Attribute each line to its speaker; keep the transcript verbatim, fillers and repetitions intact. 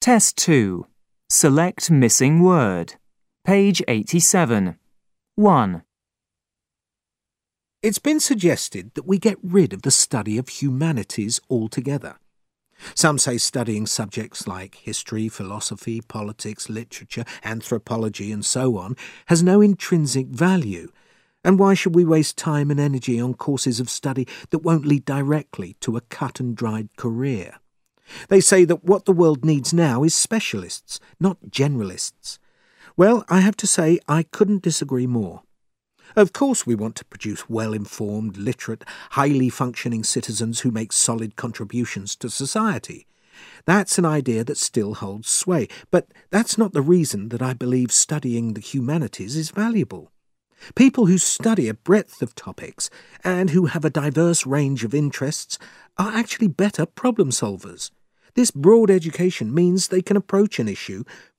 Speaker 1: Test two. Select missing word. Page eighty-seven. one.
Speaker 2: It's been suggested that we get rid of the study of humanities altogether. Some say studying subjects like history, philosophy, politics, literature, anthropology and so on has no intrinsic value, and why should we waste time and energy on courses of study that won't lead directly to a cut-and-dried career? They say that what the world needs now is specialists, not generalists. Well, I have to say I couldn't disagree more. Of course we want to produce well-informed, literate, highly functioning citizens who make solid contributions to society. That's an idea that still holds sway, but that's not the reason that I believe studying the humanities is valuable. People who study a breadth of topics and who have a diverse range of interests are actually better problem solvers. This broad education means they can approach an issue